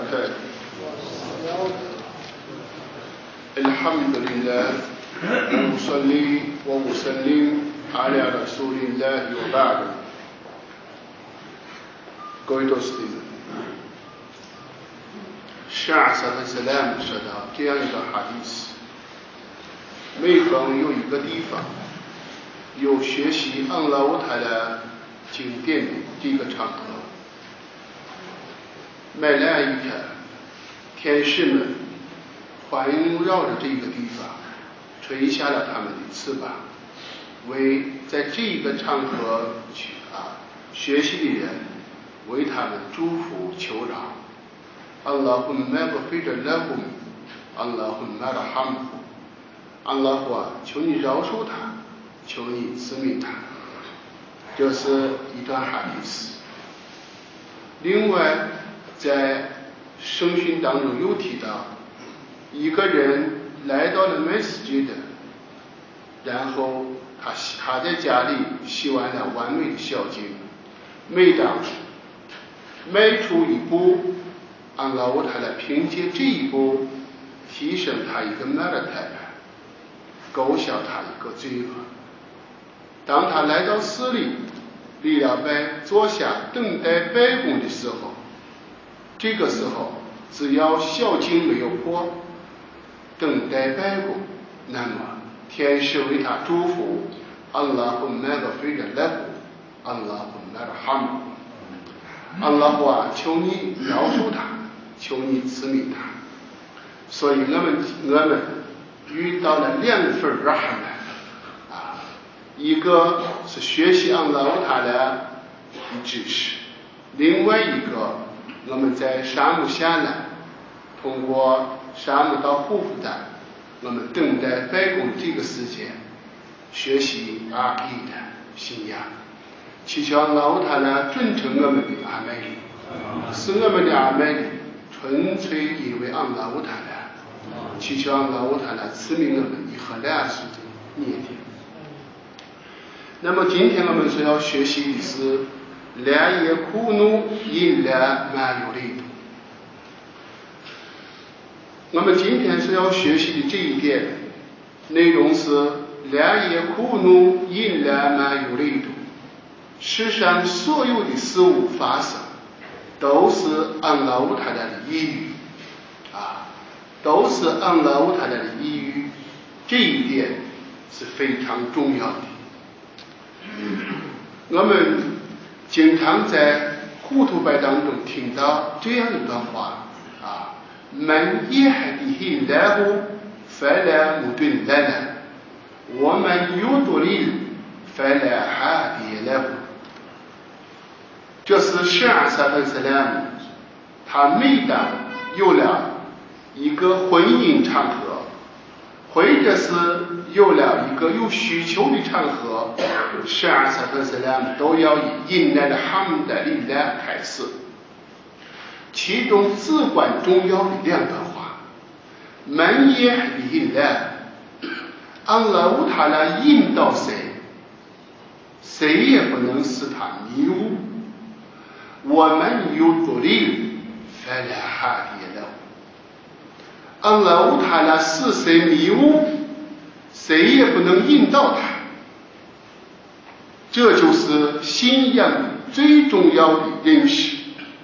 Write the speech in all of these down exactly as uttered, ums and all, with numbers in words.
وبركاته. الحمد لله وأصلي وأسلم على رسول الله وبعد。各位都是弟子，沙萨的斯拉姆说到这样一个哈迪斯：每逢有一个地方有学习安拉乌塔的经典的这个场合，麦来一看，天使们环绕着这个地方，垂下了他们的翅膀，为在这个场合去啊学习的人为他们祝福求饶。Allahumma ghfir lahum Allahumma arhamhum， 安拉啊，求你饶恕他，求你慈悯他。这是一段哈迪斯。另外，在圣训当中有提到，一个人来到了麦斯吉的，然后他他在家里习完了完美的孝经，每当迈出一步，安拉乌塔来凭借这一步提升他一个马拉泰，勾销他一个罪恶。当他来到寺里，李老白坐下等待白宫的时候，这个时候只要孝经没有破，等待白宫，那么天使为他祝福，安拉会麦个非人来，安拉会麦个哈姆，安拉话求你饶恕他，求你慈悯他。所以我们我们遇到了两份rahmat啊，一个是学习安拉乌塔的知识，另外一个我们在沙漠下来，通过沙漠到护肤站，我们等待白宫这个时间，学习阿基的信仰，祈求安拉乌塔来尊称我们的阿麦里，使我们的阿麦里纯粹因为安拉乌塔来，祈求安拉乌塔来赐予我们以和来世的念天。那么今天我们所要学习的是لا يكون إلا ما يريد。我们今天所要学习的这一点内容是لا يكون إلا ما يريد。世上所有的事物发生都是安拉乌塔的意欲啊，都是安拉乌塔的意欲，这一点是非常重要的。我们经常在糊涂白当中听到这样一段话啊，من يهده الله فلا مضل له ومن يضلل فلا هادي له。这是十二萨芬斯拉姆，他每当有了一个婚姻场合，或者是有了一个有需求的场合，十二萨芬斯拉姆都要以引来的哈姆的力量开始。其中至关重要的两段话，门也力量，安拉乌塔拉引导谁，谁也不能使他迷误。我们有独立，反来哈迪了。安拉乌塔拉使谁迷误，谁也不能引导他。这就是信仰最重要的认识。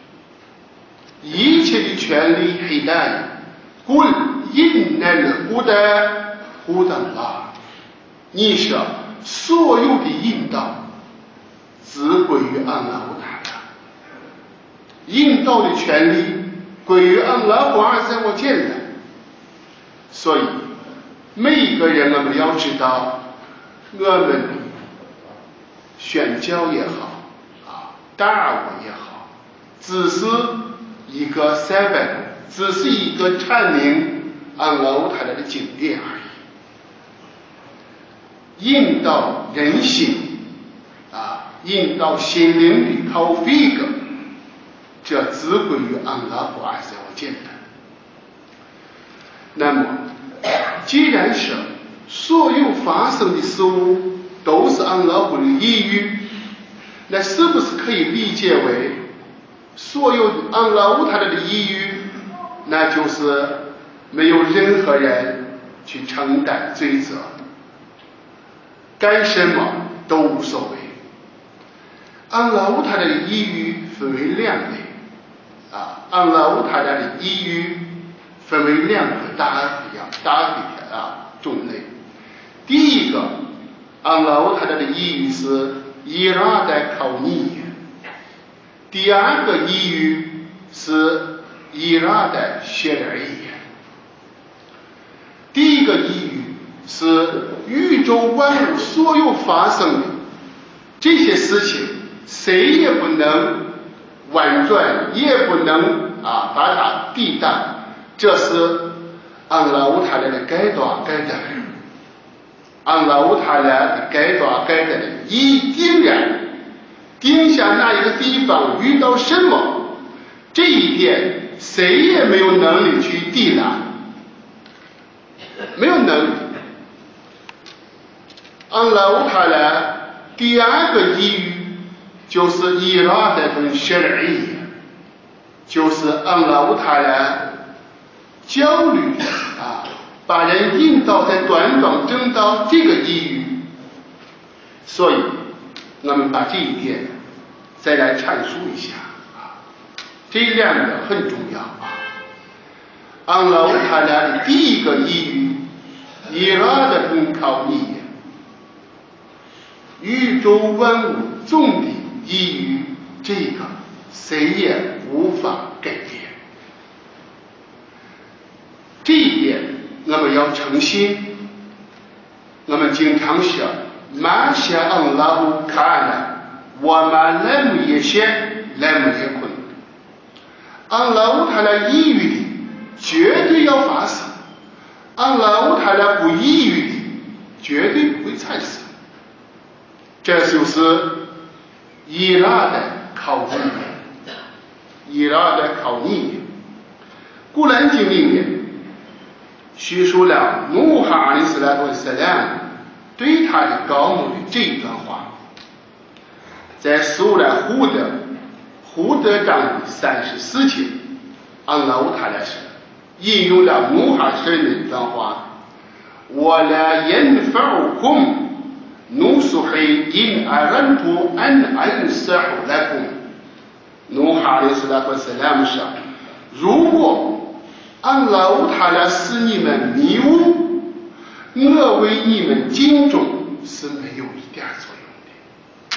一切的权利黑暗，故引来了胡的胡的拉。你说所有的引导只归于安拉乌塔拉，引导的权利归于安拉胡尔在我见的。所以每一个人我们要知道，我们宣教也好啊，大我也好，只是一个三本，只是一个阐明安拉乌塔拉的经典而已。引导人心啊，引导心灵的陶菲格，这只归于安拉胡尔在我见的。那么既然是所有发生的事物都是安拉胡的意欲，那是不是可以理解为所有的安拉乌塔拉的意欲那就是没有任何人去承担罪责，干什么都无所谓。安拉乌塔的抑郁分为两类啊，安拉乌塔的抑郁分为两个大不一样大的啊种类。第一个，安拉乌塔的抑郁是伊拉的考尼，第二个抑郁是伊拉的谢尔伊。第一个抑郁是宇宙万物所有发生的这些事情，谁也不能婉转，也不能啊把它抵挡，这是安拉乌塔来的该多该的，安拉乌塔来的该多该的，一定然定下那一个地方遇到什么，这一点谁也没有能力去抵挡，没有能力。安拉乌塔来第二个抑郁就是伊拉的跟谢尔伊，就是安拉乌塔来焦虑啊，把人引导在短短正道这个抑郁。所以我们把这一点再来阐述一下啊，这两个很重要啊。安拉乌塔来的第一个抑郁，伊拉的跟考尼，宇宙万物总的抑郁，这个谁也无法改变。这一点我们要诚信。我们经常说马夏安拉布卡纳，我们来姆也写，来姆也困。安拉乌塔来抑郁的绝对要发生，安拉乌塔来不抑郁的绝对不会产生。这就是伊拉的考验，伊拉的考验。古兰经里面叙述了努哈阿里斯拉托斯兰对他的高牧的这一段话，在苏拉胡德胡德章的三十四节，安拉乌塔来说，引用了努哈神的一段话：我来引发空。نصحي إن أردت أن أنصح لكم。 努哈阿里斯拉托斯拉说，如果安拉乌塔拉使你们迷雾，我为你们敬重是没有一点作用的。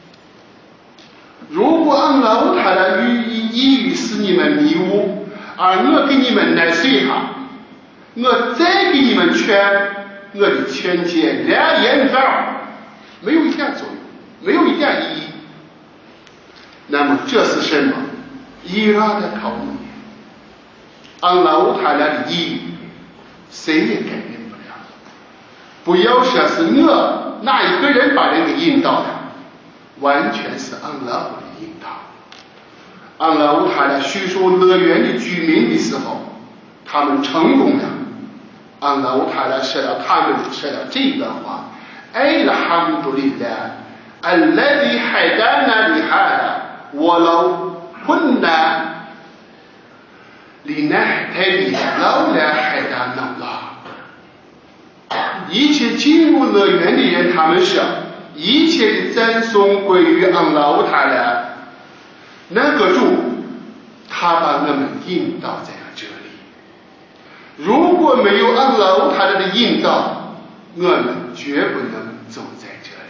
如果安拉乌塔拉予以抑郁使你们迷雾，而我给你们来随哈，我再给你们劝，我的劝解两言法没有一点作用，没有一点意义。那么这是什么？伊拉的考验。安拉乌塔拉的意义谁也改变不了。不要说是我哪一个人把人给引导的，完全是安拉的引导。安拉乌塔拉叙述乐园的居民的时候，他们成功了。安拉乌塔拉说了他们说了这段话：“الحمد لله الذي هدانا لهذا ولو كنا لنهتدي لولا هدانا الله。”一切进入乐园的人，他们说一切的赞颂归于安拉乌塔拉。那个主，他把我们引导在了这里。如果没有安拉乌塔拉的引导，我们绝不能走在这里。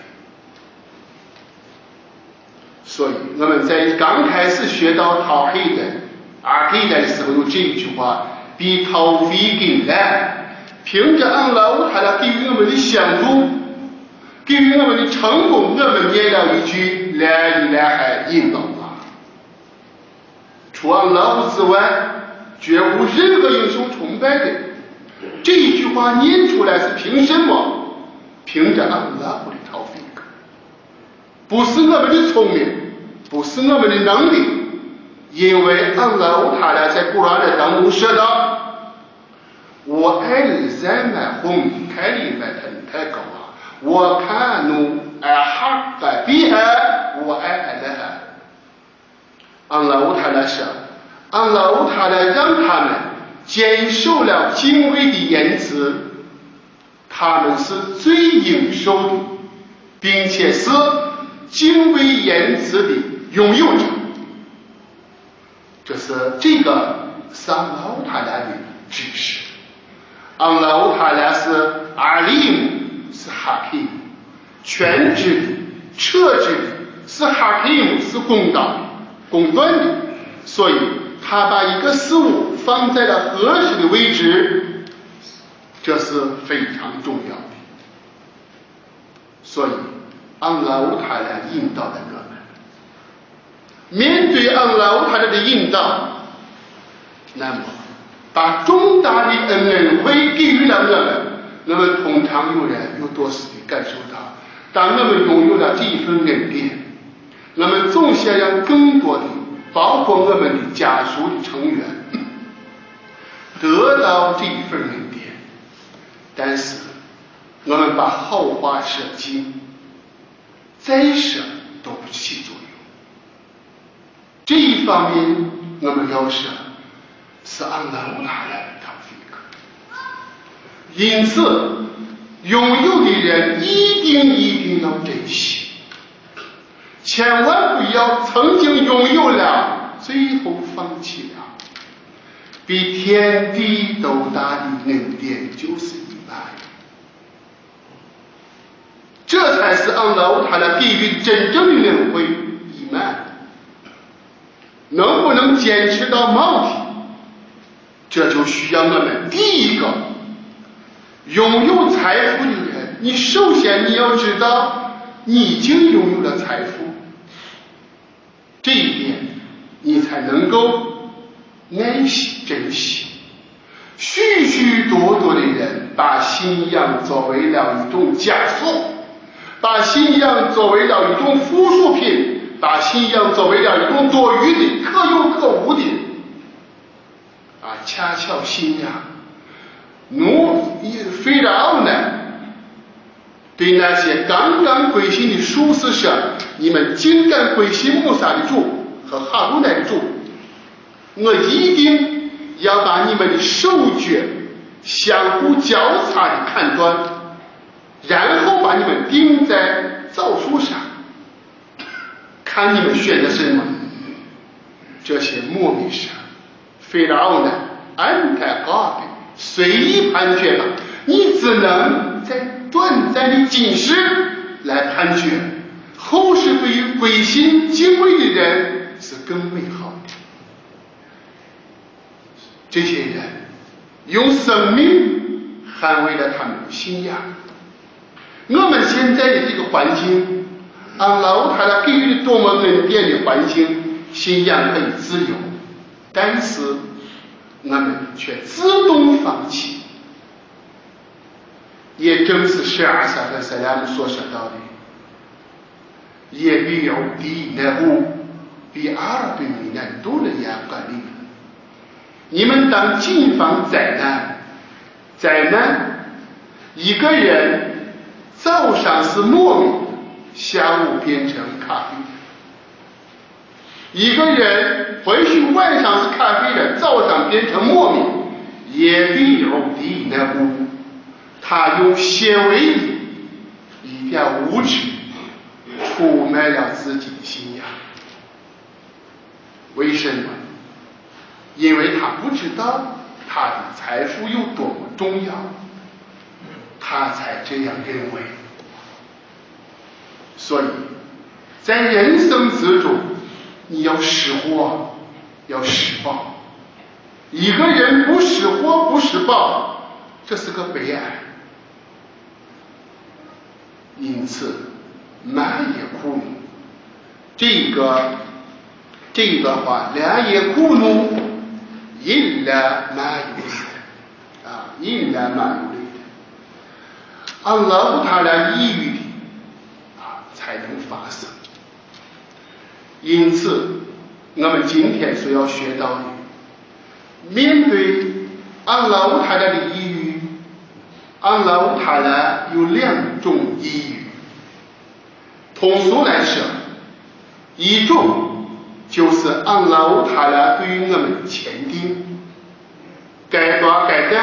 所以我们在刚开始学到陶黑的阿黑的时候，有这一句话：比陶飞更难。凭着安拉乌塔拉给予我们的相助，给予我们的成功，我们念了一句来一来还引导啊。除安拉乌之外，绝无任何英雄崇拜的。这一句话念出来是凭什么？凭着安拉乌的陶飞，不是我们的聪明，不是我们的能力，因为安拉乌塔拉在古兰的当中说道：“我爱咱们红开里面很太高啊，我看努爱哈个比爱我爱爱的爱。”安拉乌塔拉说，安拉乌塔拉让他们坚守了敬畏的言辞，他们是最应受的，并且是敬畏言辞的拥有者。这是这个是安拉塔拉的指示。安拉塔拉是阿利姆，是哈基姆，全知的、彻知的，是哈基姆，是公道的、公断的。所以他把一个事物放在了合适的位置，这是非常重要的。所以安拉塔拉引导了我们，面对安拉塔拉的引导，那么把重大的恩惠给予了我们，那么通常有人有多时的感受到，当我们拥有了这一份恩典，我们总想让更多的，包括我们的家属的成员得到这一份恩典，但是我们把好话说尽，再说都不起作用。这一方面我们要说是安拉塔拉的塔菲克，因此拥有的人一定一定要珍惜，千万不要曾经拥有了最后放弃了。比天地都大的恩典就是一半，这才是安拉塔拉给予真正的恩惠一半。能不能坚持到末底，这就需要我们第一个拥有财富的人，你首先你要知道你已经拥有了财富，这一点你才能够爱惜珍惜。许许多多的人把信仰作为了一种枷锁，把信仰作为了一种附属品，把信仰作为了一种多余的、可有可无的啊！恰巧信仰奴非饶呢，对那些刚刚归信的术士说：“你们竟敢归信穆萨的主和哈鲁乃的主，我一定要把你们的手脚相互交叉的砍断，然后把你们钉在枣树上，看你们选择什么。”这些莫名说：“非饶呢，安泰高的随意判决吧，你只能在短暂的今世来判决，后世对于归心敬畏的人是更美好的。”这些人用生命捍卫了他们的信仰。我们现在的这个环境，安拉塔拉给予的多么恩典的环境，信仰可以自由，但是我们却自动放弃。也正是十二萨和萨拉姆所说到的，也必有第那部比阿尔比米难多了亚管理。你们当谨防灾难，灾难一个人早上是糯米，下午变成咖啡；一个人或许晚上是咖啡的，早上变成糯米，也必有第那部。他用些微的一点无知出卖了自己的信仰。为什么？因为他不知道他的财富有多么重要，他才这样认为。所以在人生之中，你要识货，要识宝。一个人不识货不识宝，这是个悲哀。因此马也苦怒，这个这个话俩也苦怒，因了马有力啊，因了马有力的，安拉他俩抑郁的啊才能发生。因此我们今天所要学到的，面对安拉他俩的抑郁，安拉塔拉有两种抑郁。通俗来说，一种就是安拉塔拉对于我们的前定，该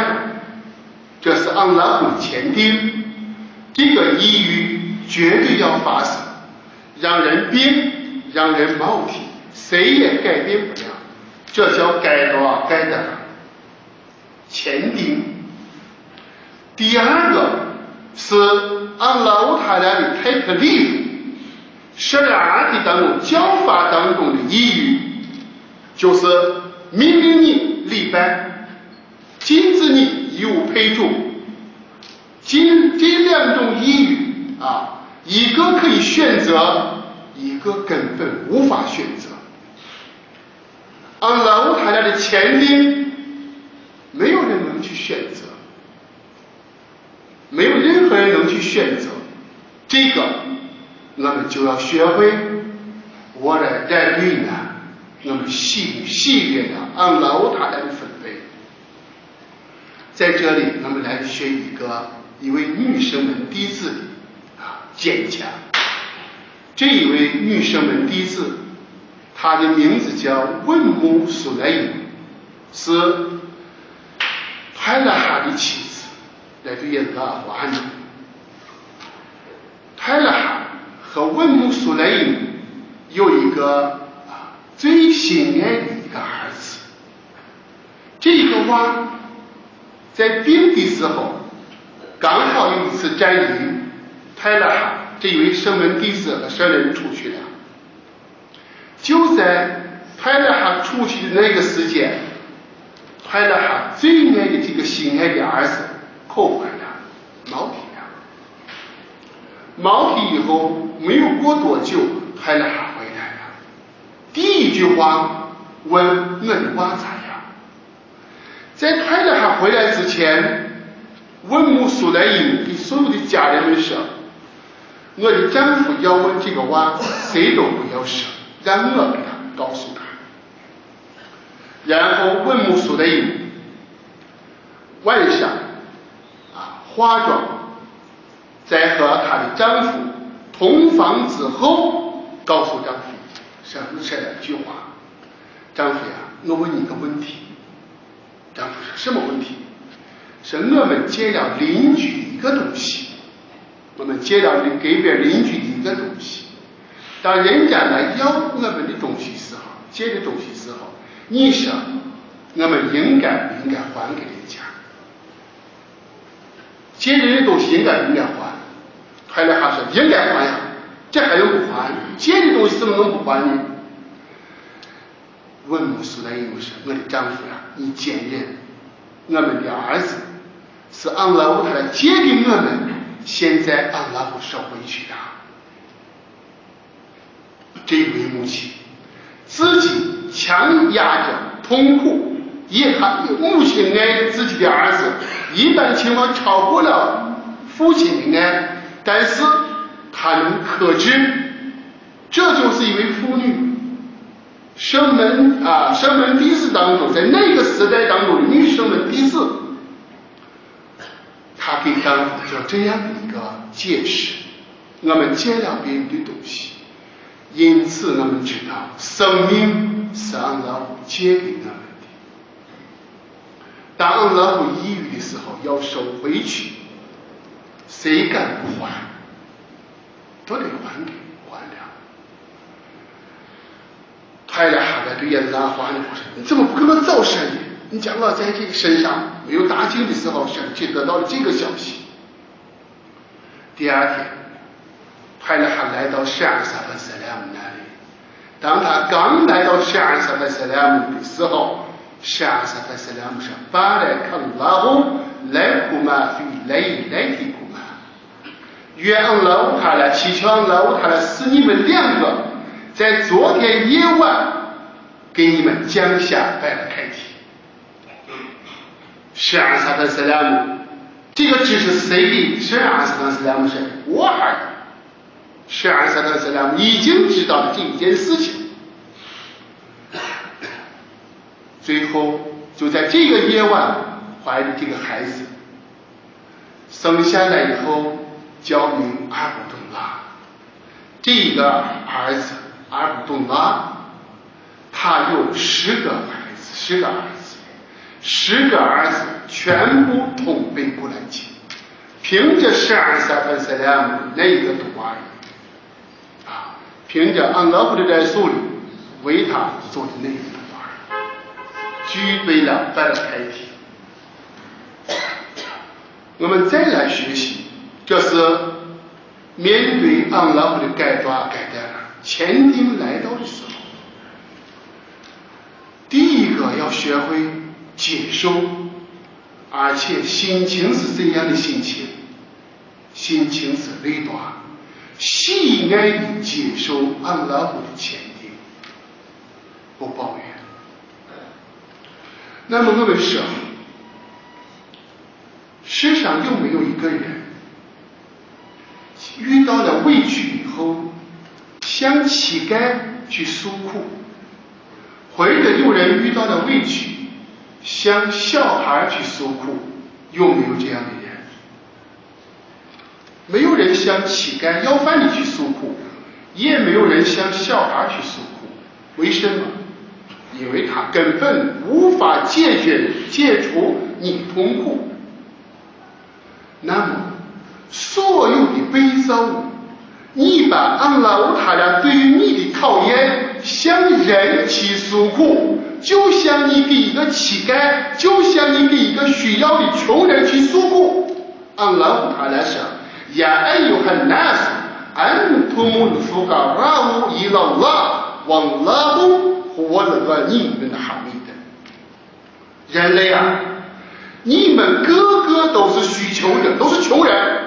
的，这是安拉会前定，这个抑郁绝对要发生，让人病，让人冒体，谁也改变不了，这叫改多改的前定。第二个是安拉他俩的泰克利夫，十二的当中教法当中的抑郁，就是命令你礼拜，禁止你以物配主。今这两种抑郁啊，一个可以选择，一个根本无法选择。按老他俩的前定，没有人能去选择，没有任何人能去选择。这个我们就要学会，我来带队呢，我们细细略的按老他俩的分类。在这里，我们来学一个一位女生们弟子的啊坚强。这一位女生们弟子，她的名字叫温姆苏莱因，是泰拉哈的妻子，来自耶拉华呢。泰拉哈和温姆苏莱因有一个啊最心爱的一个儿子。这个娃在病的时候，刚好有一次战役，泰拉哈这一位圣门弟子和圣人出去了。就在泰拉哈出去的那个时间，泰拉哈最爱的这个心爱的儿子口怀了，毛体了。毛体以后没有过多久，泰拉哈回来了。第一句话问我的娃咋样？在泰拉哈回来之前，温姆苏莱因给所有的家人们说，我的丈夫要问这个娃，谁都不要说，让我给他告诉他。然后温姆苏莱因晚上啊化妆，在和她的丈夫同房之后，告诉丈夫说说了一句话：丈夫呀，我问你个问题。丈夫说什么问题？是我们借了邻居的一个东西，我们借了给别人邻居的一个东西。当人家来要我们的东西时候，借的东西时候，你说我们应该不应该还给人家？借人的东西应该不应该还？泰拉哈说应该还呀，这还能不还？借的东西怎么能不还呢？温姆苏莱因说：“我的丈夫呀，你坚忍，我们的儿子是安拉乌他来借给我们，现在安拉不收回去的。”这位母亲自己强压着痛苦，也他母亲爱自己的儿子，一般情况超过了父亲的爱，但是他能克制，这就是一位妇女。圣门啊，圣门弟子当中，在那个时代当中的女圣门弟子，她给丈夫做这样的一个解释：我们借了别人的东西，因此我们知道生命是安拉借给我们的。当安拉抑郁的时候，要收回去，谁敢不还？都得还给还了。泰拉哈在对耶拉华呢说：“你怎么不跟我早说呢？你讲我在这个身上没有打击的时候，想去得到了这个消息。”第二天，泰拉哈来到十二萨巴塞莱姆那里。当他刚来到十二萨巴塞莱姆的时候，十二萨巴塞莱姆说：“巴莱克拉胡莱库玛菲莱莱提库玛，愿安拉他来祈求安拉他来使你们两个。”在昨天夜晚给你们降下拜了开题。十二萨特斯拉姆，这个只是谁给十二萨特斯拉姆说？我儿子。十二萨特斯拉姆已经知道了这一件事情。最后就在这个夜晚怀着这个孩子，生下来以后叫名阿卜杜拉。这个儿子阿卜杜拉，他有十个孩子，十个儿子，十个儿子全部统背过来去，凭着十二三分三两那一个读啊，啊，凭着安拉夫的在手里为他做的那一个读啊，具备了这个开题。我们再来学习，这是面对安拉夫的改抓改单前丁来到的时候，第一个要学会接受，而且心情是怎样的心情？心情是累多，喜爱地接受安拉夫的前丁，不抱怨。那么我们说，世上有没有一个人遇到了委屈以后向乞丐去诉苦，或者有人遇到了委屈向小孩去诉苦？有没有这样的人？没有人向乞丐要饭的去诉苦，也没有人向小孩去诉苦。为什么？因为他根本无法解决解除你痛苦。那么所有的悲伤，你把安拉他俩对于你的考验向人去诉苦，就像你给一个乞丐，就像你给一个需要的穷人去诉苦。安拉他俩说：“呀，哎呦，很难受，安图姆夫嘎拉乌伊拉拉往拉布或者个你们的哈密的人类啊！你们个个都是需求者，都是穷人。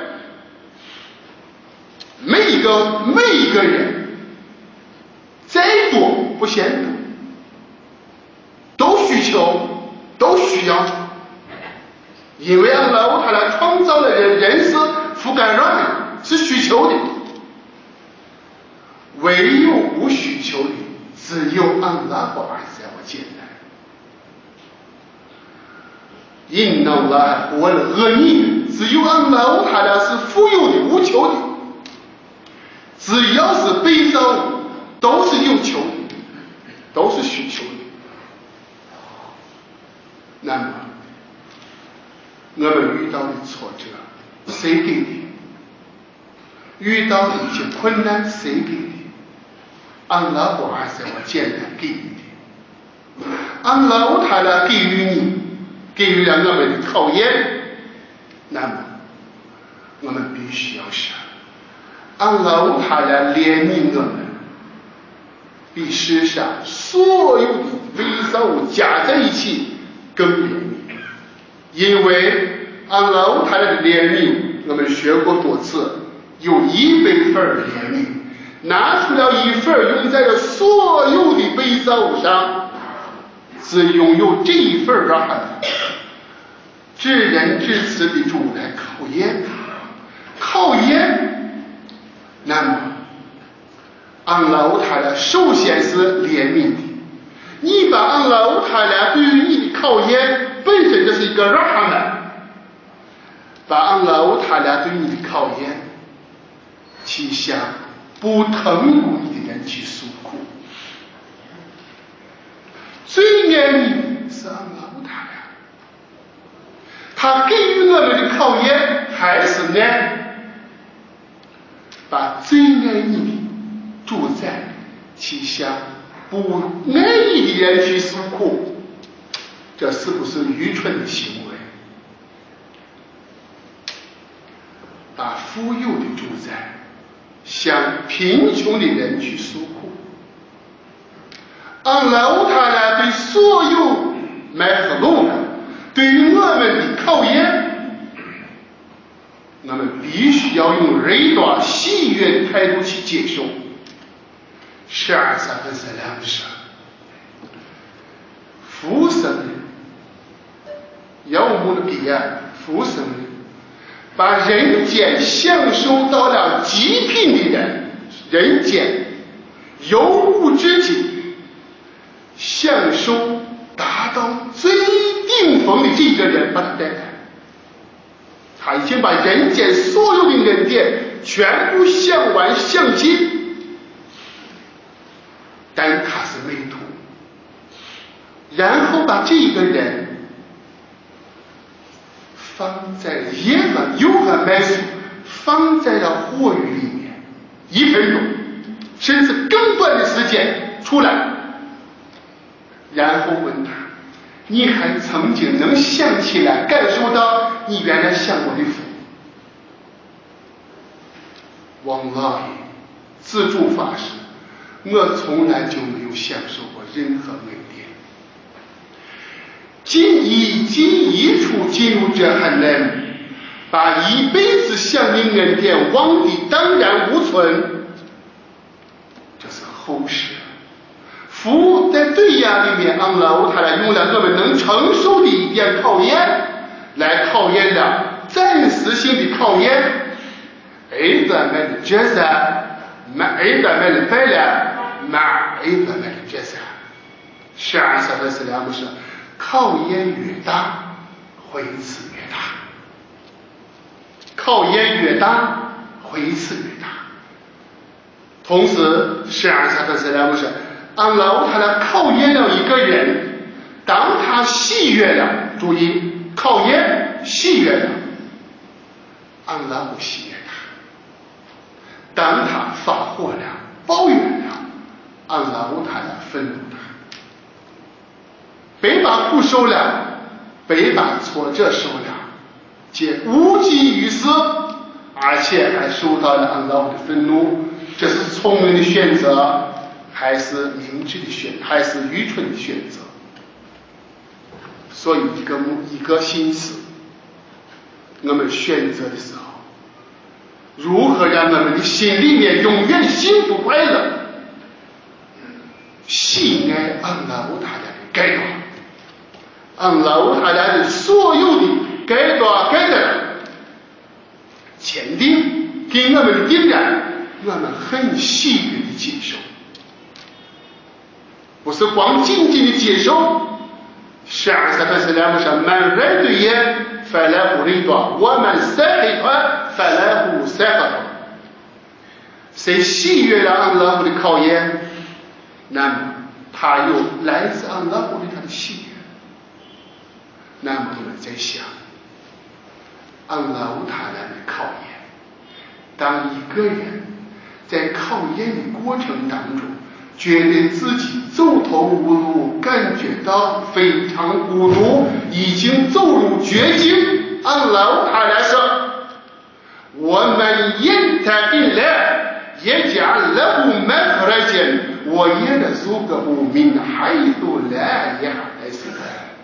每一个每一个人，再多不嫌多，都需求，都需要。因为安拉他俩创造了人，人是不干扰的，是需求的。唯有不需求的，只有安拉和阿塞我简单。因那拉我的恶逆，只有安拉他俩是富有的、无求的。只要是悲伤，都是有求的，都是需求的。那么，我们遇到的挫折，谁给的？遇到的一些困难，谁给的？安拉和阿塞我简单给予的。安拉他俩给予你，给予了我们的考验。那么，我们必须要想，安拉他俩怜悯我们，比世上所有的微造物加在一起更怜悯。因为安拉他俩的怜悯，我们学过多次，有一百份怜悯，拿出了一份用在了所有的微造物上，只拥有这一份rahmat，至人至此的主来考验考验。那么安拉他俩首先是怜悯的，你把安拉他俩对于你的考验本身这是一个rahmat，把安拉他俩对你的考验去向不疼顾你的人去诉苦。最爱你的是安拉他俩，他给予我们的考验还是爱，把最爱你的主宰去向不爱你的人去诉苦，这是不是愚蠢的行为？把富有的主宰向贫穷的人去诉苦。安拉他俩对所有买福禄的，对于我们的考验，我们必须要用仁多喜悦的态度去接受。十二三分三两的事，福生的要我们的彼岸，福生的把人间享受到了极品的人，人间由无至极享受达到最顶峰的这个人，把他带来，他已经把人间所有的恩典全部享完享尽，但他是没图，然后把这个人放在耶和有和麦数放在了火狱里面，一分钟甚至更短的时间出来，然后问他，你还曾经能想起来感受到你原来享过的福？Wallahi，自主发誓，我从来就没有享受过任何恩典。仅以仅一处进入这寒冷，把一辈子享的恩典忘得荡然无存，这是后世。福在对呀里面，安拉他来用了我们能承受的一点考验，来考验了暂时性的考验。أيضا من الجزاء مع أيضا من البلاء مع أيضا من الجزاء。是啊，萨特斯拉姆说，考验越大，回赐越大；考验越大，回赐越大。同时，是啊，萨特斯拉姆说，安拉他来考验了一个人，当他喜悦了，注意，考验喜悦了，安拉不喜悦。当他发火了，抱怨了，安拉他来愤怒他，被把苦受了，被把挫折受了，皆无济于事，而且还受到了安拉的愤怒。这是聪明的选择，还是明智的选，还是愚蠢的选择？所以一个一个心思，我们选择的时候，如何让我们的心里面永远幸福快乐？喜爱安拉乌塔的改革，安拉乌塔的所有的改革改革前定给我们的订单，我们很喜悦的接受，不是光仅仅的接受。是啊，萨克斯拉姆说，满人对耶。فله رضا ومن سخط فله سخط。谁喜悦了安拉的考验，那么他有来自安拉的他的喜悦。那么你们在想，安拉他来的考验，当一个人在考验的过程当中，觉得自己走投无路，感觉到非常孤独，已经走入绝境，安拉他来说，我们يتق يجعل له مخرجا ويرزقه من حيث لا يحتسب。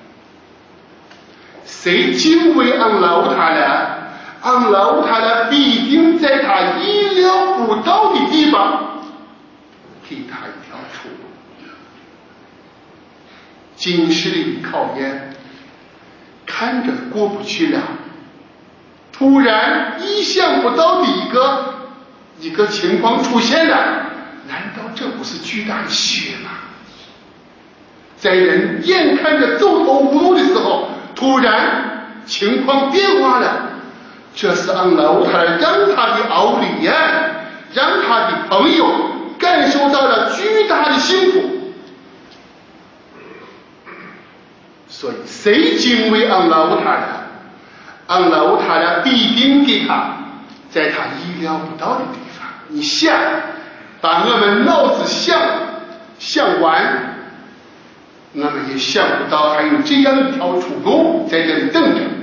谁敬畏安拉他来，安拉他来必定在他意料不到的地方给他一条出路。今世里的考验看着过不去了，突然意想不到的一个一个情况出现了，难道这不是巨大的喜悦吗？在人眼看着走投无路的时候，突然情况变化了，这是安拉他让他的奥利亚，让他的朋友感受到了巨大的幸福。所以谁敬畏安拉他的，安拉他的必定给他在他意料不到的地方。你想把我们脑子想想完，我们也想不到还有这样一条出路在这里等着。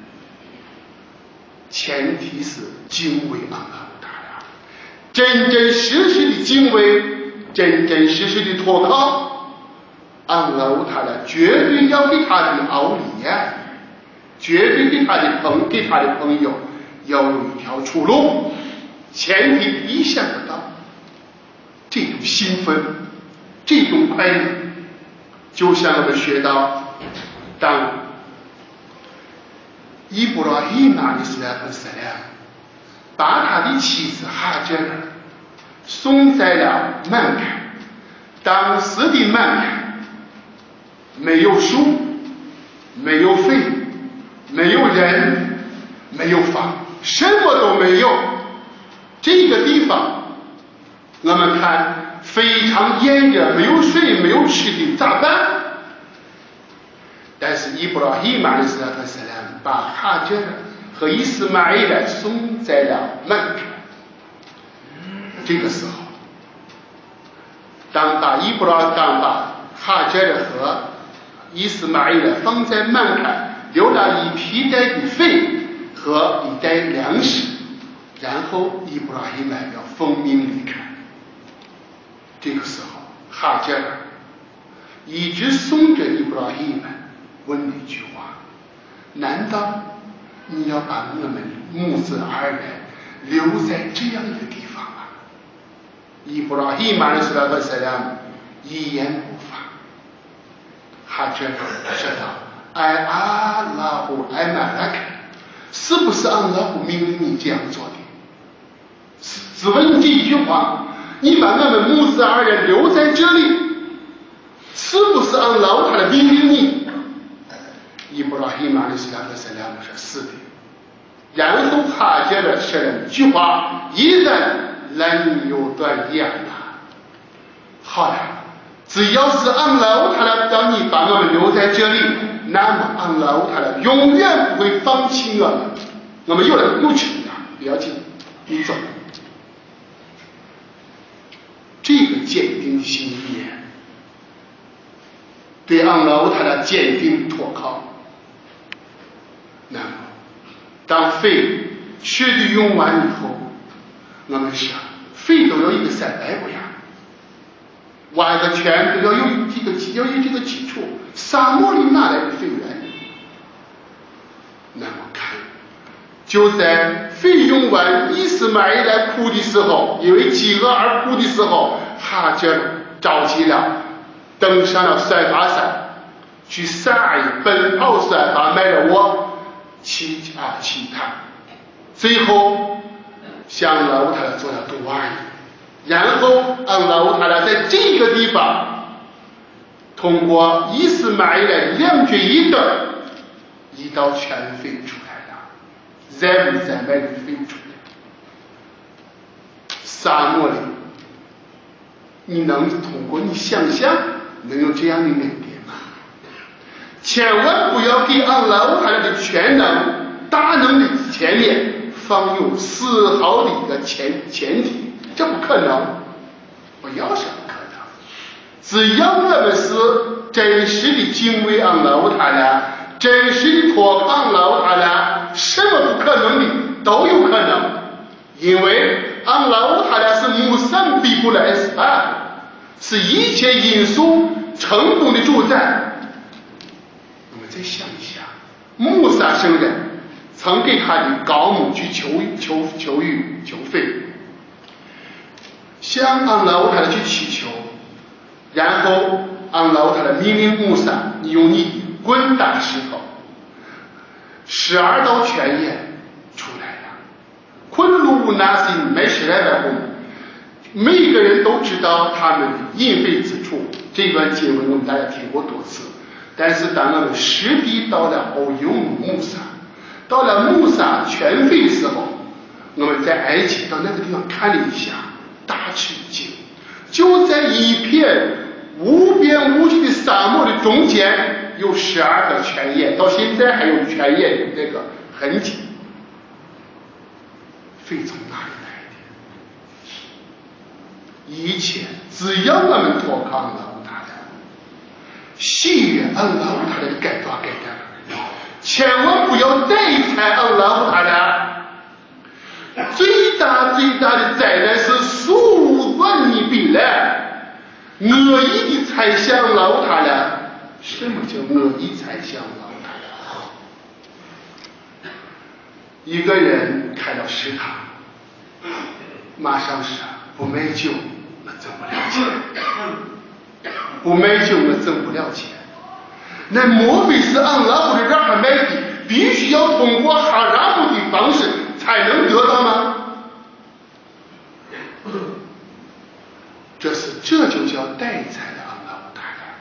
前提是敬畏安拉他的，真真实实的敬畏，真真实实的托靠安拉他的，绝对要给他的奥利亚，绝对给他的朋给他的朋友要有一条出路。前提意想不到，这种兴奋，这种快乐，就像我们学到，当伊布拉希马的斯拉夫斯拉把他的妻子哈哲尔送在了曼卡，当时的曼卡没有树，没有水，没有人，没有房，什么都没有。这个地方我们看非常炎热，没有水，没有吃的，咋办？但是伊布拉希马的斯拉夫斯拉把哈杰尔和伊斯玛依尔送在了门口。这个时候，当把伊布拉当把哈杰尔和伊斯玛依尔放在门口，留了一皮袋的费和一袋粮食，然后伊布拉希曼要奉命离开。这个时候，哈杰尔一直送着伊布拉希曼，问了一句话：难道你要把我们母子二人留在这样一个地方吗？伊布拉希曼是那个谁呀？一言不发。哈杰尔说道：哎阿拉胡艾玛拉克，是不是安拉胡命令你这样做的？只问这一句话，你把我们母子二人留在这里，是不是安拉他的命令你？伊布拉希曼的斯拉克塞拉姆说是的。然后哈杰尔说了一句话：一人人有断言呐。好了，只要是安拉他的让你把我们留在这里，那么安拉他的永远不会放弃我们。我们有了有钱啊，不要紧，你走。这个坚定的信念，对安拉他的坚定托靠。那么，当肺血的用完以后，我们想，肺都要一个三百个呀，挖一个圈都要有这个要有这个基础，沙漠里哪来的肺源？那么看，就在肺用完伊斯玛依来哭的时候，因为饥饿而哭的时候，哈杰尔着急了，登上了塞法山，去撒野奔跑塞法买了窝。其啊其他，最后向老太太做了杜阿姨，然后让老太太在这个地方通过伊斯玛依尔两决一等，一道全飞出来了，再不再买的飞出来。沙漠里，你能通过你想象能有这样的缅甸吗？千万不要给安拉他的全能大能的前面放有丝毫的一个前前提，这不可能，不要什么可能。只要我们是真实的敬畏安拉他的，真实的托靠安拉他的，什么不可能的都有可能，因为安拉他的是穆桑比布莱斯巴，是一切因素成功的主宰。再想一下，穆萨圣人曾给他的高母去求求求雨求费，向安拉他的去祈求，然后安拉他的命令穆萨，你用你的棍打石头，十二道泉眼出来了。昆鲁纳辛没十来百户，每个人都知道他们的隐晦之处。这段经文我们大家听过多次。但是当我们实地到了欧尤姆穆萨，到了穆萨全非的时候，我们在埃及到那个地方看了一下，大吃一惊。就在一片无边无际的沙漠的中间，有十二个泉眼，到现在还有泉眼的那个痕迹。非从哪里来的？一切只要我们托靠了喜悦安拉他的改多改的，千万不要代采安拉他的。最大最大的灾难是数万你比来恶意的猜想老他的。什么叫恶意猜想老他的？一个人开到食堂，马上说不卖酒，那挣不了钱。不卖酒我挣不了钱，那莫非是安拉或者让他卖的必须要通过哈拉姆的方式才能得到吗？这是这就叫代采的安拉乌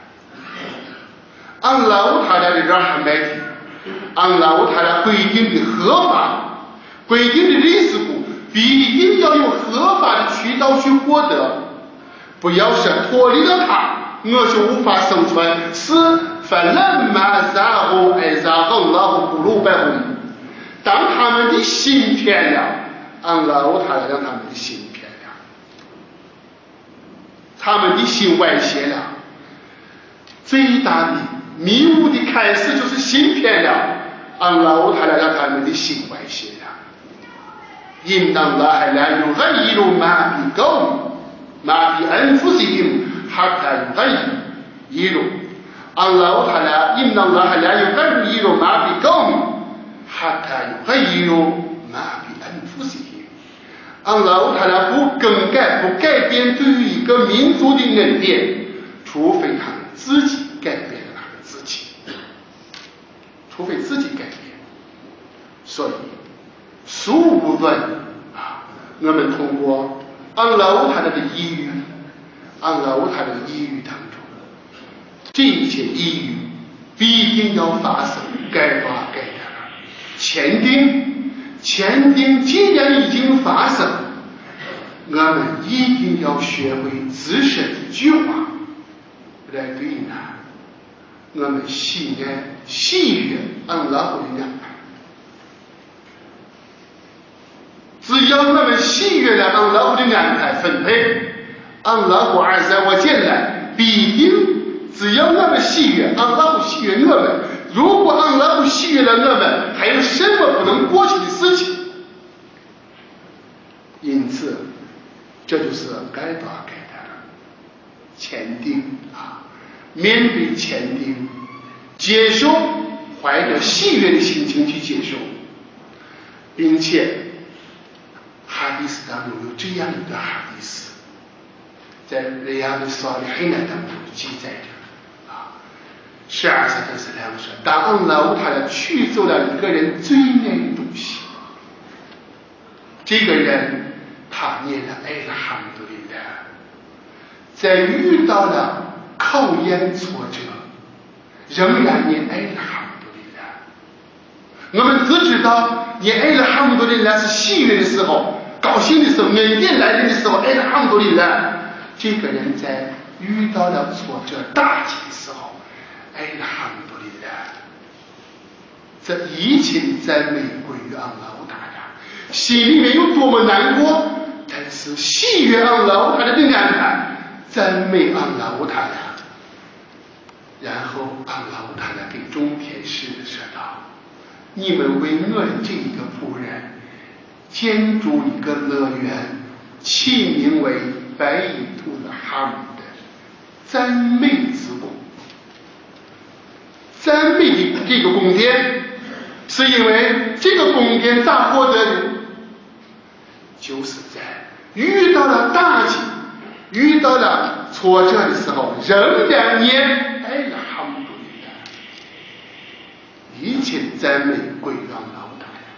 塔拉。安拉乌塔拉的让他卖的，安拉乌塔拉规定的合法，规定的历史股必定要有合法的渠道去获得，不要是脱离了它我就无法生存，是 فلما زاغوا أزاغ الله قلوبهم，当他们的心偏了，安拉他让他们的心偏了，他们的心歪斜了。最大的迷雾的开始就是心偏了，安拉他让他们的心歪斜了。إن الله لا يغير ما بقوم ما بأنفسهم حتى يغيروا الله تعالى إن الله لا يغير ما بقوم حتى يغيروا ما بأنفسهم الله تعالى 不更改不改变对于一个民族的恩典，除非他们自己改变了他们自己，除非自己改变。所以书无论啊，我们通过安拉他的言语，安拉他的言语当中，这一切言语必定要发生该发该的前定，前定既然已经发生，我们一定要学会自身的觉化来对待我们喜爱喜悦安拉的安排。只要我们喜悦了安拉的安排分配，安拉或二在我进来必定，只要我们喜悦，安拉不喜悦我们，如果安拉不喜悦了我们，还有什么不能过去的事情？因此这就是该多该的前定啊，面对前定，接受，怀着喜悦的心情去接受，并且哈迪斯当中有这样一个哈迪斯，在人家的萨利黑南当中记载着啊，十二世纪是这样说：当安拉他取走了一个人最爱的东西，这个人他念了艾拉哈姆杜里拉，在遇到了考验挫折，仍然念艾拉哈姆杜里拉。我们只知道念艾拉哈姆杜里拉是喜悦的时候，高兴的时候，恩典来临的时候，艾拉哈姆杜里拉。这个人在遇到了挫折打击的时候，艾拉哈姆杜里拉，这一切赞美归于安拉达呀，心里面有多么难过，但是喜悦安拉达的安排，赞美安拉达呀。然后安拉达呀给众天使说道：你们为我的这一个仆人建筑一个乐园，起名为白银兔的哈姆的赞美之宫。赞美的这个宫殿，是因为这个宫殿咋获得的？就是在遇到了打击、遇到了挫折的时候，仍然念哎呀哈姆杜里拉，一切赞美归于安拉达呀。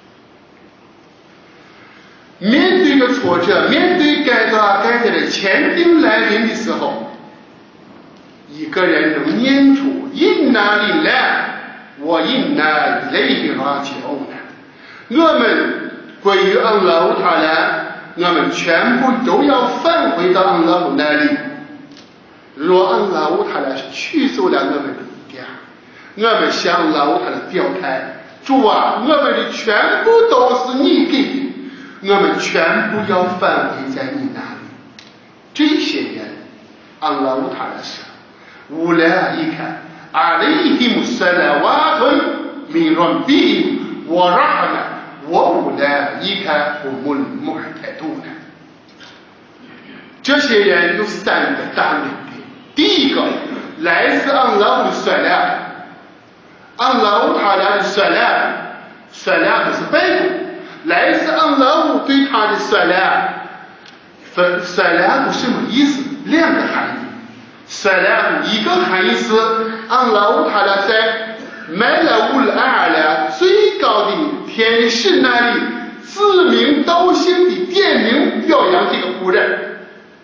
面对着挫折，面对该多该得的前定来临的时候，一个人能念出因那里来，我因那雷的拉起欧呢，我们归于安拉他来，我们全部都要返回到安拉那里。若安拉他来取走了我们的一点，我们向安拉他来表态：主啊，我们的全部都是你给的。我们全部要返回在你那里。这些人，安拉他来说：乌来一看，阿里伊姆塞来瓦顿米伦比我让他们，我乌来一看我们穆尔泰杜呢。这些人有三个大目的。第一个，来自安拉的甩量，安拉他俩的甩量，甩量就是背部。来自安拉对他的甩量，分甩量什么意思？两个含义。甩量一个含义是安拉他俩在麦拉乌尔阿拉最高的天使那里指名道姓的点名表扬这个仆人，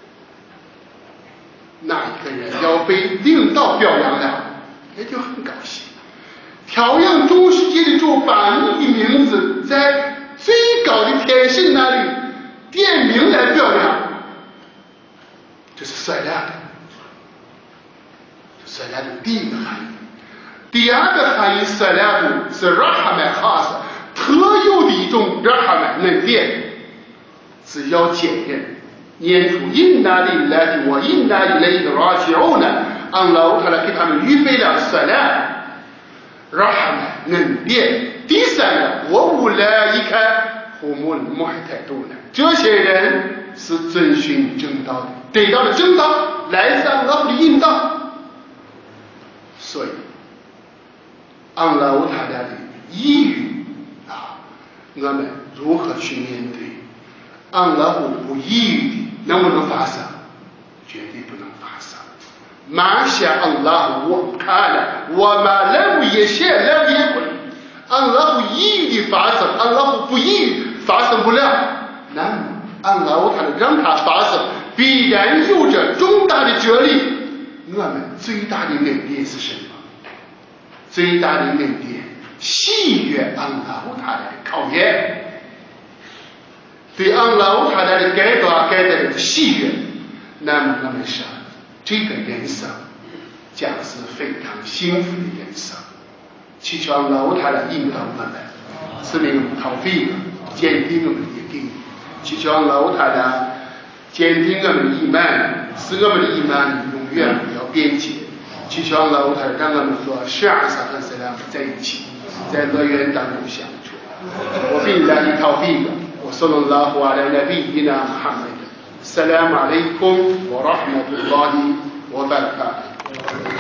那一个人要被领导表扬了，也就很高兴。调养众世界的主把你的名字在最高的天使那里点名来表扬，这是甩量的，甩量的第一个含义。 第二个含义色拉姆是拉哈麦哈斯特有的一种拉哈麦能点，只要检验念出印那里来的我印那里来的拉吉欧呢，安拉他来给他们预备了色拉拉哈麦能点。第三个，我无来一看胡木穆海太多了，这些人是遵循正道的，得到了正道，来自安拉的引导。所以安拉他的抑郁啊，我们如何去面对？安拉不抑郁的能不能发生？绝对不能发生。马夏安拉我看了，我们人也写人也会，安拉不抑郁的发生，安拉不抑郁发生不了。那么安拉他的让它发生，必然有着重大的哲理。我们最大的能力是什么？最大的能力，喜悦安拉他的考验，对安拉他的改革改革的喜悦。那么我们说，这个人生将是非常幸福的人生。祈求安拉他来引导我们，使我们逃避了，坚定我们的定力。祈求安拉他来坚定我们的伊曼，使我们的伊曼永远不要变节。祈求安拉他让我们和十二萨和塞拉姆在一起，在乐园当中相处。我并来的逃避了。وصلى الله على نبينا محمد السلام عليكم ورحمة الله وبركاته